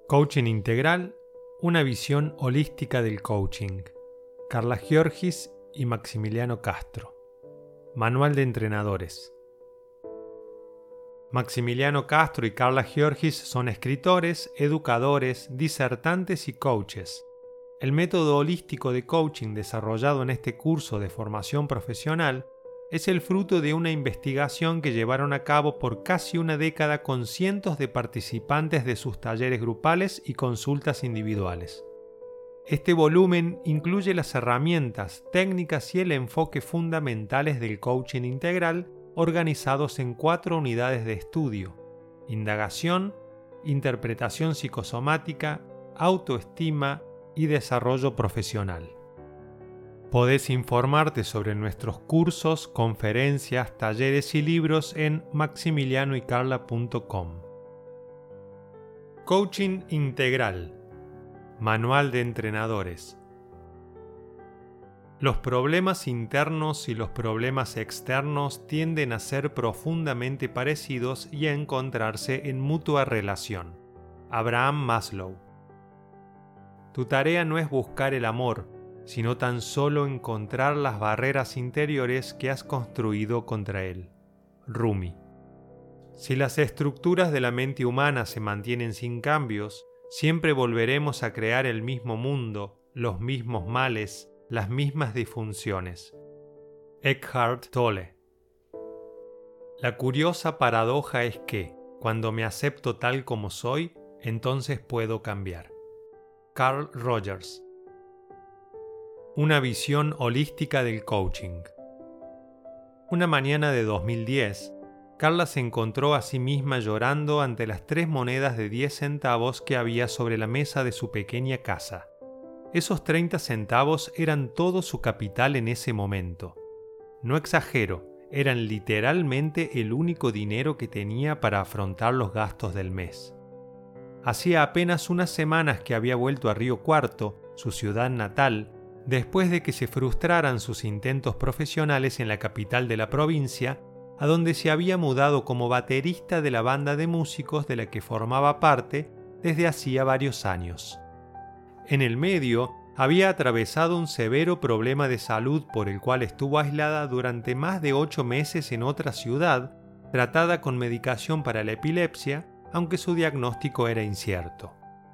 Coaching integral, una visión holística del coaching. Carla Giorgis y Maximiliano Castro. Manual de entrenadores. Maximiliano Castro y Carla Giorgis son escritores, educadores, disertantes y coaches. El método holístico de coaching desarrollado en este curso de formación profesional es el fruto de una investigación que llevaron a cabo por casi una década con cientos de participantes de sus talleres grupales y consultas individuales. Este volumen incluye las herramientas, técnicas y el enfoque fundamentales del coaching integral organizados en 4 unidades de estudio: indagación, interpretación psicosomática, autoestima y desarrollo profesional. Podés informarte sobre nuestros cursos, conferencias, talleres y libros en maximilianoycarla.com. Coaching integral. Manual de entrenadores. Los problemas internos y los problemas externos tienden a ser profundamente parecidos y a encontrarse en mutua relación. Abraham Maslow. Tu tarea no es buscar el amor, sino tan solo encontrar las barreras interiores que has construido contra él. Rumi. Si las estructuras de la mente humana se mantienen sin cambios, siempre volveremos a crear el mismo mundo, los mismos males, las mismas disfunciones. Eckhart Tolle. La curiosa paradoja es que, cuando me acepto tal como soy, entonces puedo cambiar. Carl Rogers. Una visión holística del coaching. Una mañana de 2010, Carla se encontró a sí misma llorando ante las 3 monedas de 10 centavos que había sobre la mesa de su pequeña casa. Esos 30 centavos eran todo su capital en ese momento. No exagero, eran literalmente el único dinero que tenía para afrontar los gastos del mes. Hacía apenas unas semanas que había vuelto a Río Cuarto, su ciudad natal, después de que se frustraran sus intentos profesionales en la capital de la provincia, a donde se había mudado como baterista de la banda de músicos de la que formaba parte desde hacía varios años. En el medio, había atravesado un severo problema de salud por el cual estuvo aislada durante más de 8 meses en otra ciudad, tratada con medicación para la epilepsia, aunque su diagnóstico era incierto.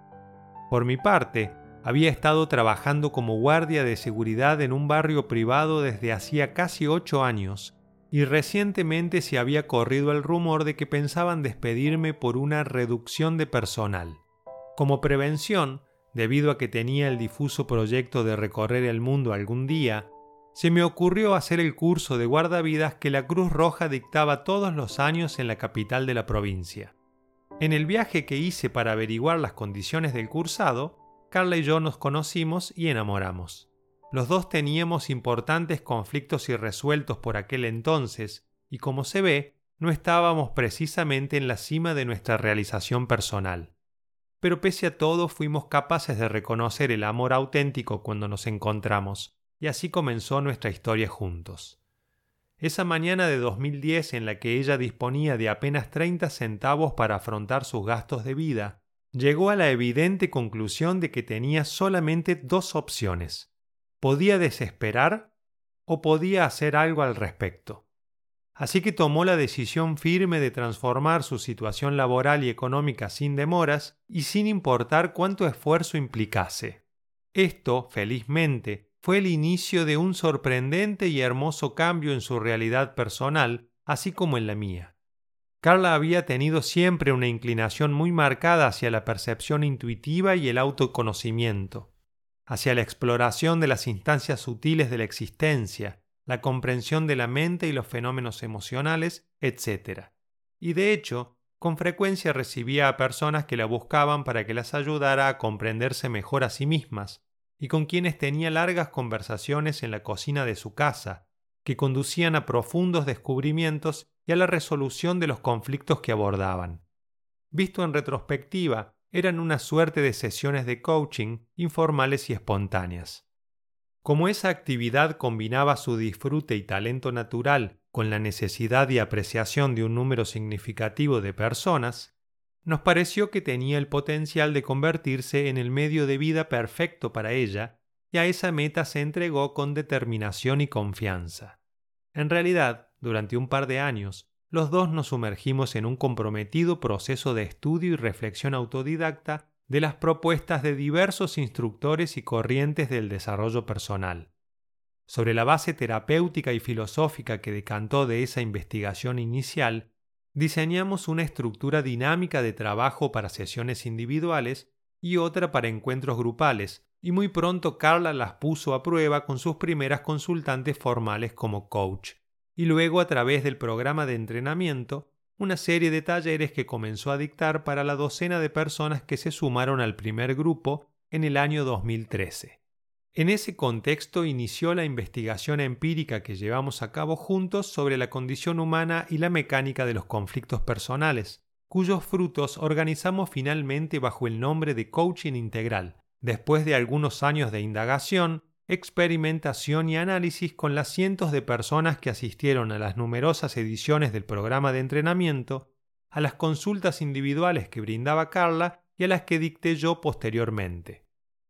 Por mi parte, había estado trabajando como guardia de seguridad en un barrio privado desde hacía casi 8 años, y recientemente se había corrido el rumor de que pensaban despedirme por una reducción de personal. Como prevención, debido a que tenía el difuso proyecto de recorrer el mundo algún día, se me ocurrió hacer el curso de guardavidas que la Cruz Roja dictaba todos los años en la capital de la provincia. En el viaje que hice para averiguar las condiciones del cursado, Carla y yo nos conocimos y enamoramos. Los dos teníamos importantes conflictos irresueltos por aquel entonces y, como se ve, no estábamos precisamente en la cima de nuestra realización personal. Pero pese a todo fuimos capaces de reconocer el amor auténtico cuando nos encontramos, y así comenzó nuestra historia juntos. Esa mañana de 2010 en la que ella disponía de apenas 30 centavos para afrontar sus gastos de vida, llegó a la evidente conclusión de que tenía solamente 2 opciones. Podía desesperar o podía hacer algo al respecto. Así que tomó la decisión firme de transformar su situación laboral y económica sin demoras y sin importar cuánto esfuerzo implicase. Esto, felizmente, fue el inicio de un sorprendente y hermoso cambio en su realidad personal, así como en la mía. Carla había tenido siempre una inclinación muy marcada hacia la percepción intuitiva y el autoconocimiento, hacia la exploración de las instancias sutiles de la existencia, la comprensión de la mente y los fenómenos emocionales, etc. Y de hecho, con frecuencia recibía a personas que la buscaban para que las ayudara a comprenderse mejor a sí mismas, y con quienes tenía largas conversaciones en la cocina de su casa, que conducían a profundos descubrimientos y a la resolución de los conflictos que abordaban. Visto en retrospectiva, eran una suerte de sesiones de coaching informales y espontáneas. Como esa actividad combinaba su disfrute y talento natural con la necesidad y apreciación de un número significativo de personas, nos pareció que tenía el potencial de convertirse en el medio de vida perfecto para ella, y a esa meta se entregó con determinación y confianza. En realidad, durante un par de años, los dos nos sumergimos en un comprometido proceso de estudio y reflexión autodidacta de las propuestas de diversos instructores y corrientes del desarrollo personal. Sobre la base terapéutica y filosófica que decantó de esa investigación inicial, diseñamos una estructura dinámica de trabajo para sesiones individuales y otra para encuentros grupales, y muy pronto Carla las puso a prueba con sus primeras consultantes formales como coach, y luego a través del programa de entrenamiento, una serie de talleres que comenzó a dictar para la docena de personas que se sumaron al primer grupo en el año 2013. En ese contexto inició la investigación empírica que llevamos a cabo juntos sobre la condición humana y la mecánica de los conflictos personales, cuyos frutos organizamos finalmente bajo el nombre de Coaching Integral, después de algunos años de indagación, experimentación y análisis con las cientos de personas que asistieron a las numerosas ediciones del programa de entrenamiento, a las consultas individuales que brindaba Carla y a las que dicté yo posteriormente.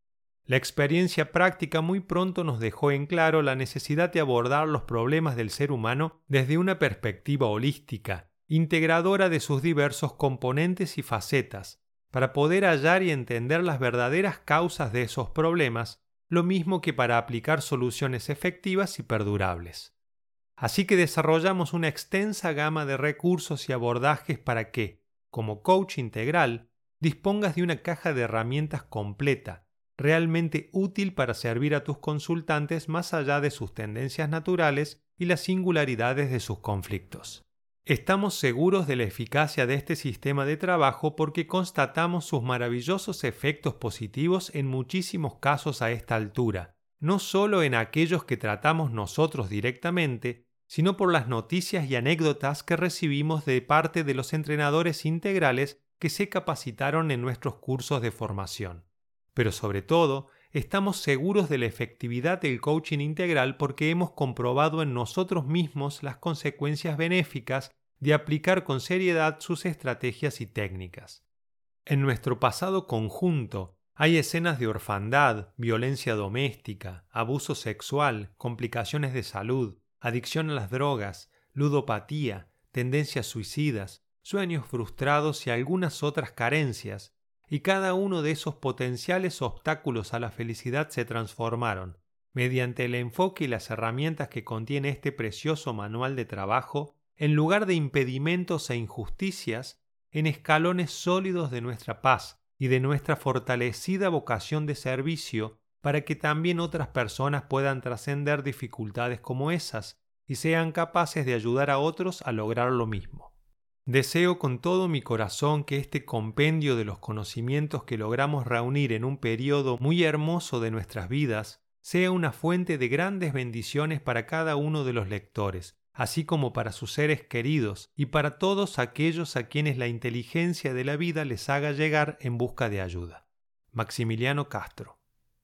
La experiencia práctica muy pronto nos dejó en claro la necesidad de abordar los problemas del ser humano desde una perspectiva holística, integradora de sus diversos componentes y facetas, para poder hallar y entender las verdaderas causas de esos problemas, lo mismo que para aplicar soluciones efectivas y perdurables. Así que desarrollamos una extensa gama de recursos y abordajes para que, como coach integral, dispongas de una caja de herramientas completa, realmente útil para servir a tus consultantes más allá de sus tendencias naturales y las singularidades de sus conflictos. Estamos seguros de la eficacia de este sistema de trabajo porque constatamos sus maravillosos efectos positivos en muchísimos casos a esta altura, no solo en aquellos que tratamos nosotros directamente, sino por las noticias y anécdotas que recibimos de parte de los entrenadores integrales que se capacitaron en nuestros cursos de formación. Pero sobre todo, estamos seguros de la efectividad del coaching integral porque hemos comprobado en nosotros mismos las consecuencias benéficas de aplicar con seriedad sus estrategias y técnicas. En nuestro pasado conjunto hay escenas de orfandad, violencia doméstica, abuso sexual, complicaciones de salud, adicción a las drogas, ludopatía, tendencias suicidas, sueños frustrados y algunas otras carencias, y cada uno de esos potenciales obstáculos a la felicidad se transformaron, mediante el enfoque y las herramientas que contiene este precioso manual de trabajo, en lugar de impedimentos e injusticias, en escalones sólidos de nuestra paz y de nuestra fortalecida vocación de servicio para que también otras personas puedan trascender dificultades como esas y sean capaces de ayudar a otros a lograr lo mismo. Deseo con todo mi corazón que este compendio de los conocimientos que logramos reunir en un periodo muy hermoso de nuestras vidas sea una fuente de grandes bendiciones para cada uno de los lectores, así como para sus seres queridos y para todos aquellos a quienes la inteligencia de la vida les haga llegar en busca de ayuda. Maximiliano Castro.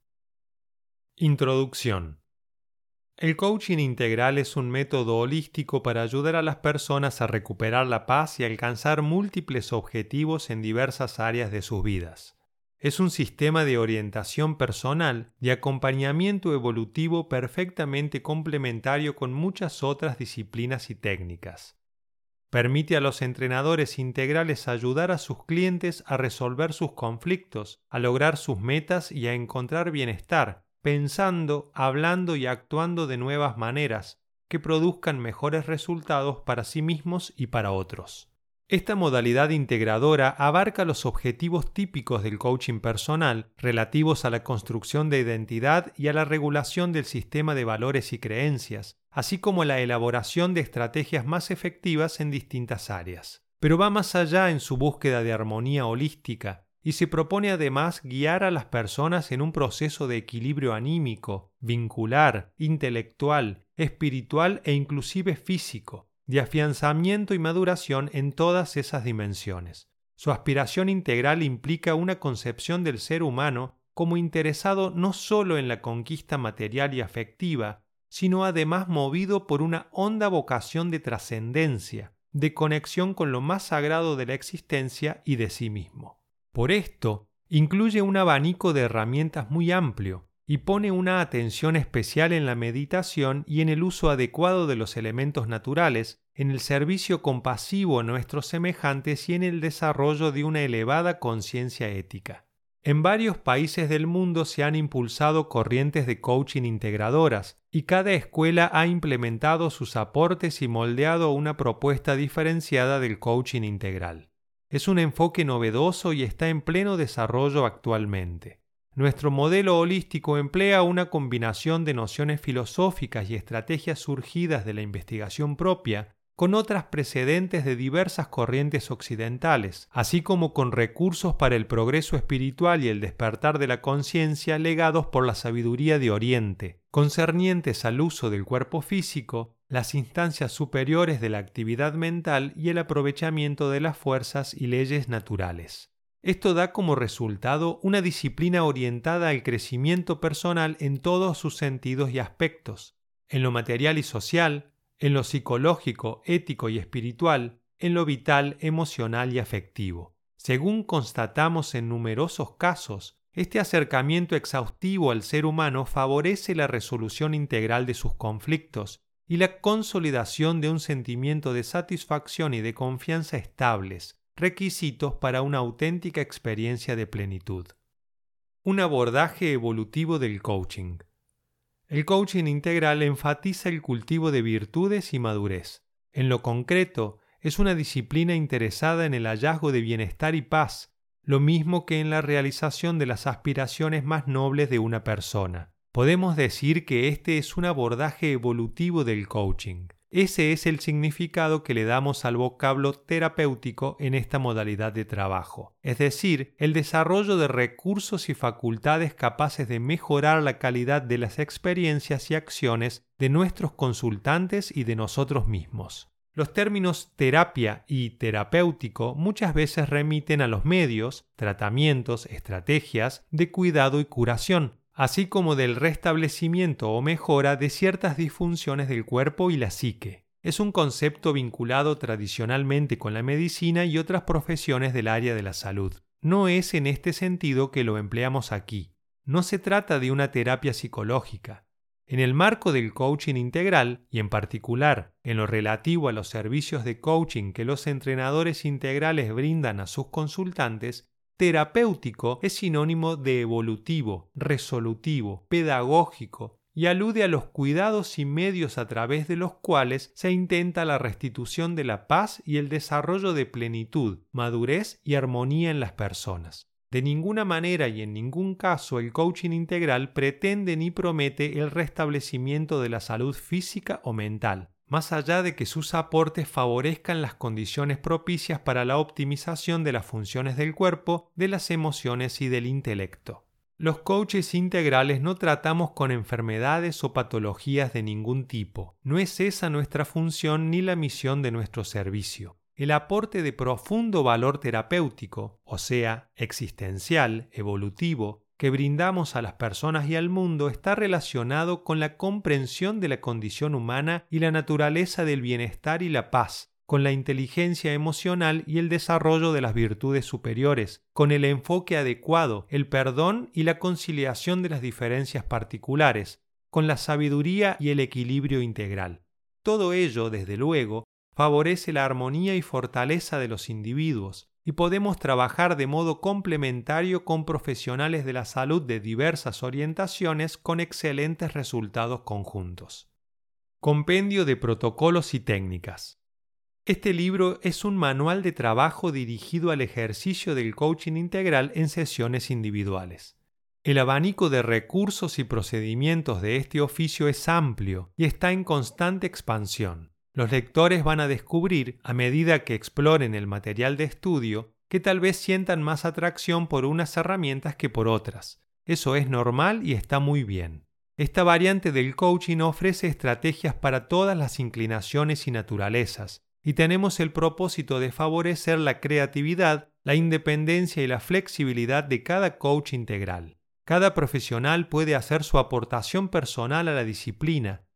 Introducción. El coaching integral es un método holístico para ayudar a las personas a recuperar la paz y alcanzar múltiples objetivos en diversas áreas de sus vidas. Es un sistema de orientación personal y acompañamiento evolutivo perfectamente complementario con muchas otras disciplinas y técnicas. Permite a los entrenadores integrales ayudar a sus clientes a resolver sus conflictos, a lograr sus metas y a encontrar bienestar, pensando, hablando y actuando de nuevas maneras que produzcan mejores resultados para sí mismos y para otros. Esta modalidad integradora abarca los objetivos típicos del coaching personal relativos a la construcción de identidad y a la regulación del sistema de valores y creencias, así como la elaboración de estrategias más efectivas en distintas áreas. Pero va más allá en su búsqueda de armonía holística y se propone además guiar a las personas en un proceso de equilibrio anímico, vincular, intelectual, espiritual e inclusive físico, de afianzamiento y maduración en todas esas dimensiones. Su aspiración integral implica una concepción del ser humano como interesado no solo en la conquista material y afectiva, sino además movido por una honda vocación de trascendencia, de conexión con lo más sagrado de la existencia y de sí mismo. Por esto, incluye un abanico de herramientas muy amplio y pone una atención especial en la meditación y en el uso adecuado de los elementos naturales, en el servicio compasivo a nuestros semejantes y en el desarrollo de una elevada conciencia ética. En varios países del mundo se han impulsado corrientes de coaching integradoras y cada escuela ha implementado sus aportes y moldeado una propuesta diferenciada del coaching integral. Es un enfoque novedoso y está en pleno desarrollo actualmente. Nuestro modelo holístico emplea una combinación de nociones filosóficas y estrategias surgidas de la investigación propia con otras precedentes de diversas corrientes occidentales, así como con recursos para el progreso espiritual y el despertar de la conciencia legados por la sabiduría de Oriente, concernientes al uso del cuerpo físico, las instancias superiores de la actividad mental y el aprovechamiento de las fuerzas y leyes naturales. Esto da como resultado una disciplina orientada al crecimiento personal en todos sus sentidos y aspectos, en lo material y social, en lo psicológico, ético y espiritual, en lo vital, emocional y afectivo. Según constatamos en numerosos casos, este acercamiento exhaustivo al ser humano favorece la resolución integral de sus conflictos y la consolidación de un sentimiento de satisfacción y de confianza estables, requisitos para una auténtica experiencia de plenitud. Un abordaje evolutivo del coaching. El coaching integral enfatiza el cultivo de virtudes y madurez. En lo concreto, es una disciplina interesada en el hallazgo de bienestar y paz, lo mismo que en la realización de las aspiraciones más nobles de una persona. Podemos decir que este es un abordaje evolutivo del coaching. Ese es el significado que le damos al vocablo terapéutico en esta modalidad de trabajo, es decir, el desarrollo de recursos y facultades capaces de mejorar la calidad de las experiencias y acciones de nuestros consultantes y de nosotros mismos. Los términos terapia y terapéutico muchas veces remiten a los medios, tratamientos, estrategias de cuidado y curación, así como del restablecimiento o mejora de ciertas disfunciones del cuerpo y la psique. Es un concepto vinculado tradicionalmente con la medicina y otras profesiones del área de la salud. No es en este sentido que lo empleamos aquí. No se trata de una terapia psicológica. En el marco del coaching integral, y en particular en lo relativo a los servicios de coaching que los entrenadores integrales brindan a sus consultantes, terapéutico es sinónimo de evolutivo, resolutivo, pedagógico y alude a los cuidados y medios a través de los cuales se intenta la restitución de la paz y el desarrollo de plenitud, madurez y armonía en las personas. De ninguna manera y en ningún caso el coaching integral pretende ni promete el restablecimiento de la salud física o mental, más allá de que sus aportes favorezcan las condiciones propicias para la optimización de las funciones del cuerpo, de las emociones y del intelecto. Los coaches integrales no tratamos con enfermedades o patologías de ningún tipo. No es esa nuestra función ni la misión de nuestro servicio. El aporte de profundo valor terapéutico, o sea, existencial, evolutivo, que brindamos a las personas y al mundo está relacionado con la comprensión de la condición humana y la naturaleza del bienestar y la paz, con la inteligencia emocional y el desarrollo de las virtudes superiores, con el enfoque adecuado, el perdón y la conciliación de las diferencias particulares, con la sabiduría y el equilibrio integral. Todo ello, desde luego, favorece la armonía y fortaleza de los individuos, y podemos trabajar de modo complementario con profesionales de la salud de diversas orientaciones con excelentes resultados conjuntos. Compendio de protocolos y técnicas. Este libro es un manual de trabajo dirigido al ejercicio del coaching integral en sesiones individuales. El abanico de recursos y procedimientos de este oficio es amplio y está en constante expansión. Los lectores van a descubrir, a medida que exploren el material de estudio, que tal vez sientan más atracción por unas herramientas que por otras. Eso es normal y está muy bien. Esta variante del coaching ofrece estrategias para todas las inclinaciones y naturalezas, y tenemos el propósito de favorecer la creatividad, la independencia y la flexibilidad de cada coach integral. Cada profesional puede hacer su aportación personal a la disciplina,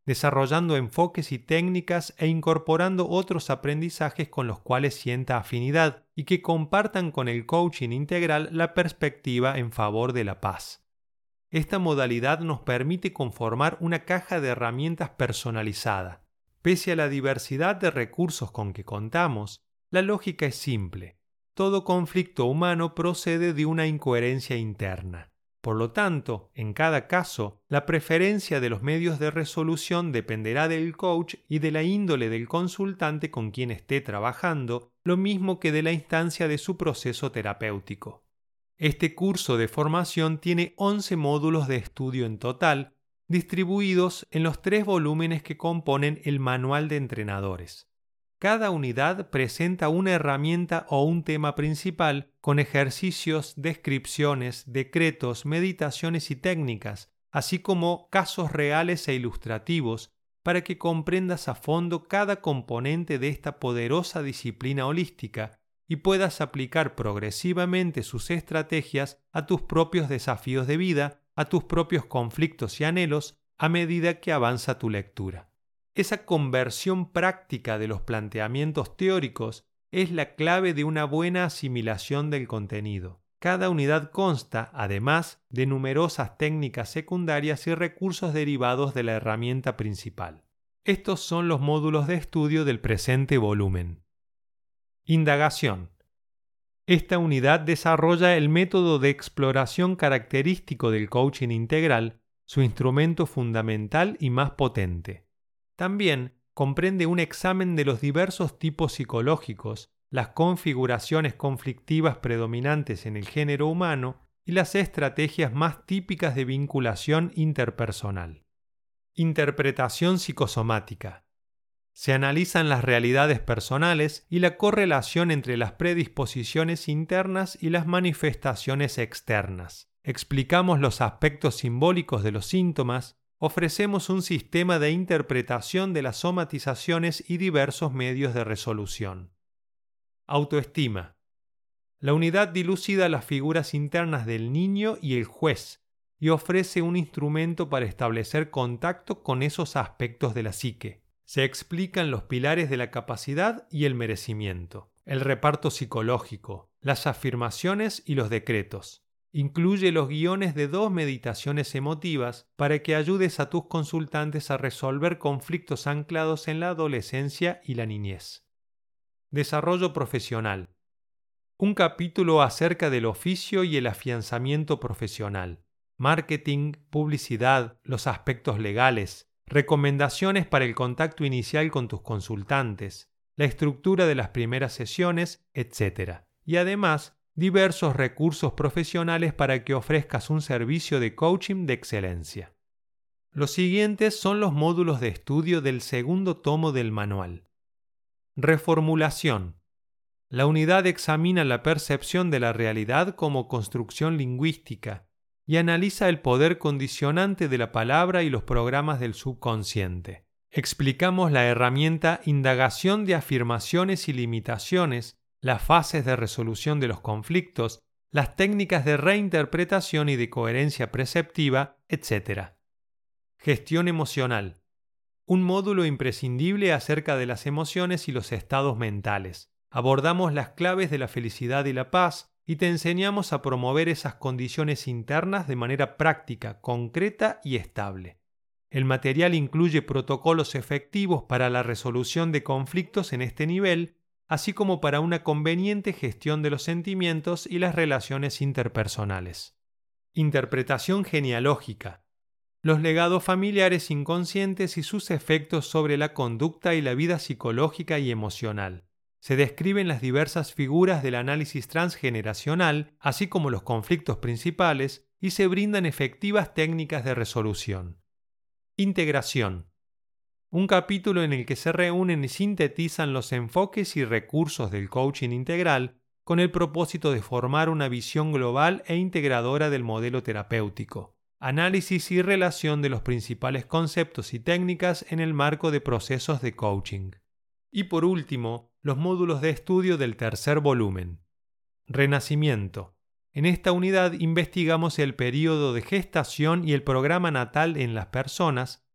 desarrollando enfoques y técnicas e incorporando otros aprendizajes con los cuales sienta afinidad y que compartan con el coaching integral la perspectiva en favor de la paz. Esta modalidad nos permite conformar una caja de herramientas personalizada. Pese a la diversidad de recursos con que contamos, la lógica es simple. Todo conflicto humano procede de una incoherencia interna. Por lo tanto, en cada caso, la preferencia de los medios de resolución dependerá del coach y de la índole del consultante con quien esté trabajando, lo mismo que de la instancia de su proceso terapéutico. Este curso de formación tiene 11 módulos de estudio en total, distribuidos en los 3 volúmenes que componen el Manual de Entrenadores. Cada unidad presenta una herramienta o un tema principal con ejercicios, descripciones, decretos, meditaciones y técnicas, así como casos reales e ilustrativos para que comprendas a fondo cada componente de esta poderosa disciplina holística y puedas aplicar progresivamente sus estrategias a tus propios desafíos de vida, a tus propios conflictos y anhelos a medida que avanza tu lectura. Esa conversión práctica de los planteamientos teóricos es la clave de una buena asimilación del contenido. Cada unidad consta, además, de numerosas técnicas secundarias y recursos derivados de la herramienta principal. Estos son los módulos de estudio del presente volumen. Indagación. Esta unidad desarrolla el método de exploración característico del coaching integral, su instrumento fundamental y más potente. También comprende un examen de los diversos tipos psicológicos, las configuraciones conflictivas predominantes en el género humano y las estrategias más típicas de vinculación interpersonal. Interpretación psicosomática. Se analizan las realidades personales y la correlación entre las predisposiciones internas y las manifestaciones externas. Explicamos los aspectos simbólicos de los síntomas, ofrecemos un sistema de interpretación de las somatizaciones y diversos medios de resolución. Autoestima. La unidad dilucida las figuras internas del niño y el juez y ofrece un instrumento para establecer contacto con esos aspectos de la psique. Se explican los pilares de la capacidad y el merecimiento, el reparto psicológico, las afirmaciones y los decretos. Incluye los guiones de 2 meditaciones emotivas para que ayudes a tus consultantes a resolver conflictos anclados en la adolescencia y la niñez. Desarrollo profesional. Un capítulo acerca del oficio y el afianzamiento profesional. Marketing, publicidad, los aspectos legales, recomendaciones para el contacto inicial con tus consultantes, la estructura de las primeras sesiones, etc. Y además, diversos recursos profesionales para que ofrezcas un servicio de coaching de excelencia. Los siguientes son los módulos de estudio del segundo tomo del manual. Reformulación. La unidad examina la percepción de la realidad como construcción lingüística y analiza el poder condicionante de la palabra y los programas del subconsciente. Explicamos la herramienta indagación de afirmaciones y limitaciones, las fases de resolución de los conflictos, las técnicas de reinterpretación y de coherencia perceptiva, etc. Gestión emocional. Un módulo imprescindible acerca de las emociones y los estados mentales. Abordamos las claves de la felicidad y la paz y te enseñamos a promover esas condiciones internas de manera práctica, concreta y estable. El material incluye protocolos efectivos para la resolución de conflictos en este nivel, así como para una conveniente gestión de los sentimientos y las relaciones interpersonales. Interpretación genealógica. Los legados familiares inconscientes y sus efectos sobre la conducta y la vida psicológica y emocional. Se describen las diversas figuras del análisis transgeneracional, así como los conflictos principales, y se brindan efectivas técnicas de resolución. Integración. Un capítulo en el que se reúnen y sintetizan los enfoques y recursos del coaching integral con el propósito de formar una visión global e integradora del modelo terapéutico. Análisis y relación de los principales conceptos y técnicas en el marco de procesos de coaching. Y por último, los módulos de estudio del tercer volumen. Renacimiento. En esta unidad investigamos el período de gestación y el programa natal en las personas,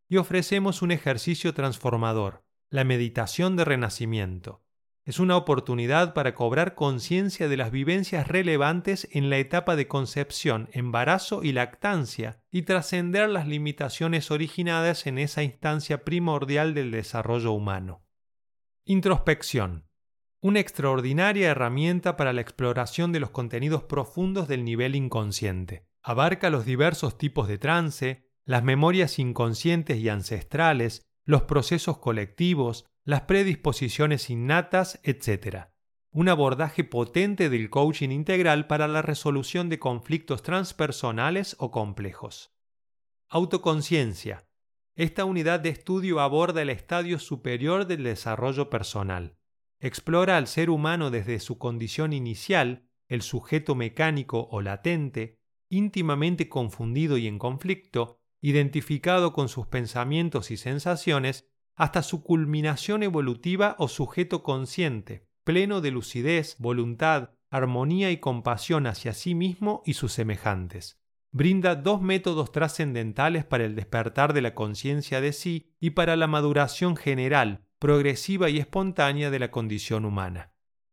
y ofrecemos un ejercicio transformador, la meditación de renacimiento. Es una oportunidad para cobrar conciencia de las vivencias relevantes en la etapa de concepción, embarazo y lactancia y trascender las limitaciones originadas en esa instancia primordial del desarrollo humano. Introspección. Una extraordinaria herramienta para la exploración de los contenidos profundos del nivel inconsciente. Abarca los diversos tipos de trance, las memorias inconscientes y ancestrales, los procesos colectivos, las predisposiciones innatas, etc. Un abordaje potente del coaching integral para la resolución de conflictos transpersonales o complejos. Autoconciencia. Esta unidad de estudio aborda el estadio superior del desarrollo personal. Explora al ser humano desde su condición inicial, el sujeto mecánico o latente, íntimamente confundido y en conflicto, identificado con sus pensamientos y sensaciones, hasta su culminación evolutiva o sujeto consciente, pleno de lucidez, voluntad, armonía y compasión hacia sí mismo y sus semejantes. Brinda 2 métodos trascendentales para el despertar de la conciencia de sí y para la maduración general, progresiva y espontánea de la condición humana.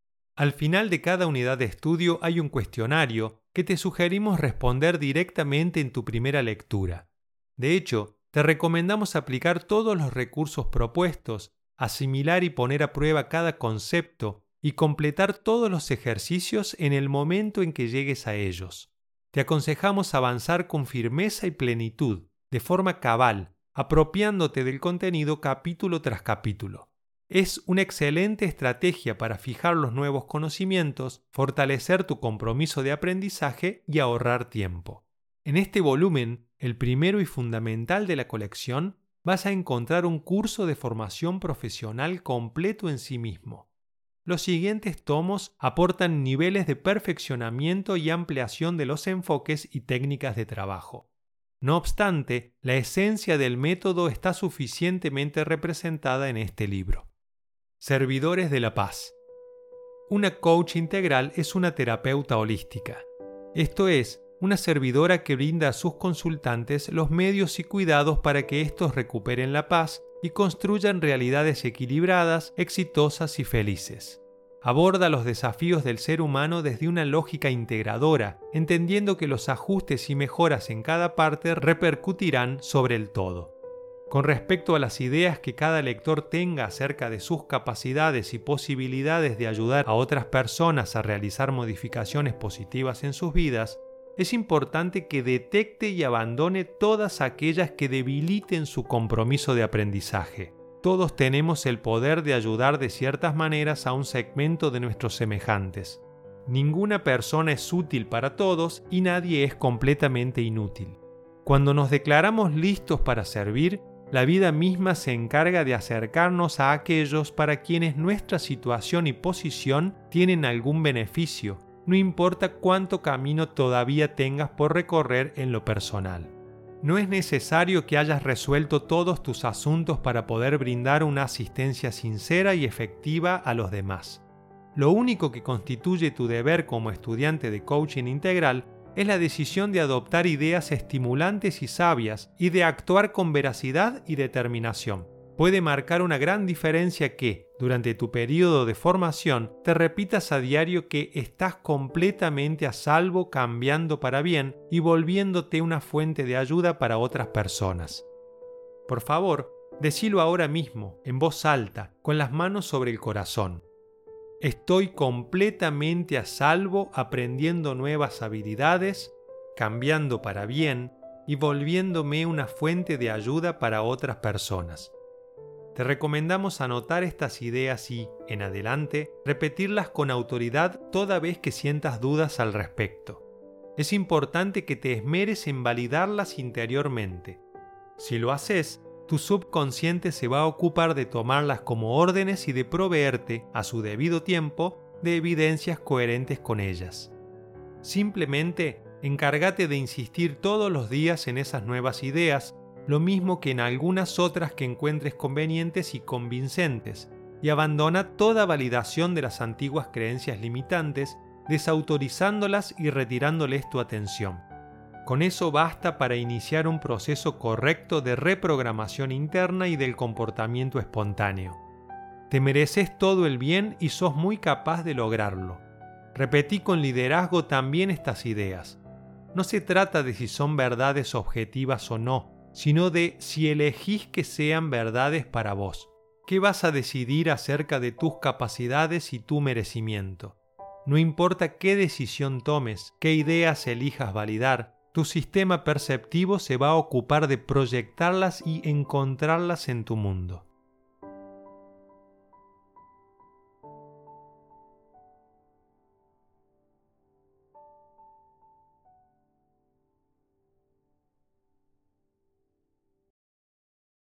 Al final de cada unidad de estudio hay un cuestionario que te sugerimos responder directamente en tu primera lectura. De hecho, te recomendamos aplicar todos los recursos propuestos, asimilar y poner a prueba cada concepto y completar todos los ejercicios en el momento en que llegues a ellos. Te aconsejamos avanzar con firmeza y plenitud, de forma cabal, apropiándote del contenido capítulo tras capítulo. Es una excelente estrategia para fijar los nuevos conocimientos, fortalecer tu compromiso de aprendizaje y ahorrar tiempo. En este volumen, el primero y fundamental de la colección, vas a encontrar un curso de formación profesional completo en sí mismo. Los siguientes tomos aportan niveles de perfeccionamiento y ampliación de los enfoques y técnicas de trabajo. No obstante, la esencia del método está suficientemente representada en este libro. Servidores de la paz. Una coach integral es una terapeuta holística. Esto es, una servidora que brinda a sus consultantes los medios y cuidados para que éstos recuperen la paz y construyan realidades equilibradas, exitosas y felices. Aborda los desafíos del ser humano desde una lógica integradora, entendiendo que los ajustes y mejoras en cada parte repercutirán sobre el todo. Con respecto a las ideas que cada lector tenga acerca de sus capacidades y posibilidades de ayudar a otras personas a realizar modificaciones positivas en sus vidas, es importante que detecte y abandone todas aquellas que debiliten su compromiso de aprendizaje. Todos tenemos el poder de ayudar de ciertas maneras a un segmento de nuestros semejantes. Ninguna persona es útil para todos y nadie es completamente inútil. Cuando nos declaramos listos para servir, la vida misma se encarga de acercarnos a aquellos para quienes nuestra situación y posición tienen algún beneficio, no importa cuánto camino todavía tengas por recorrer en lo personal. No es necesario que hayas resuelto todos tus asuntos para poder brindar una asistencia sincera y efectiva a los demás. Lo único que constituye tu deber como estudiante de coaching integral es la decisión de adoptar ideas estimulantes y sabias y de actuar con veracidad y determinación. Puede marcar una gran diferencia que, durante tu periodo de formación, te repitas a diario que estás completamente a salvo cambiando para bien y volviéndote una fuente de ayuda para otras personas. Por favor, decilo ahora mismo, en voz alta, con las manos sobre el corazón. Estoy completamente a salvo aprendiendo nuevas habilidades, cambiando para bien y volviéndome una fuente de ayuda para otras personas. Te recomendamos anotar estas ideas y, en adelante, repetirlas con autoridad toda vez que sientas dudas al respecto. Es importante que te esmeres en validarlas interiormente. Si lo haces, tu subconsciente se va a ocupar de tomarlas como órdenes y de proveerte, a su debido tiempo, de evidencias coherentes con ellas. Simplemente, encárgate de insistir todos los días en esas nuevas ideas, lo mismo que en algunas otras que encuentres convenientes y convincentes, y abandona toda validación de las antiguas creencias limitantes, desautorizándolas y retirándoles tu atención. Con eso basta para iniciar un proceso correcto de reprogramación interna y del comportamiento espontáneo. Te mereces todo el bien y sos muy capaz de lograrlo. Repetí con liderazgo también estas ideas. No se trata de si son verdades objetivas o no, sino de si elegís que sean verdades para vos. ¿Qué vas a decidir acerca de tus capacidades y tu merecimiento? No importa qué decisión tomes, qué ideas elijas validar, tu sistema perceptivo se va a ocupar de proyectarlas y encontrarlas en tu mundo.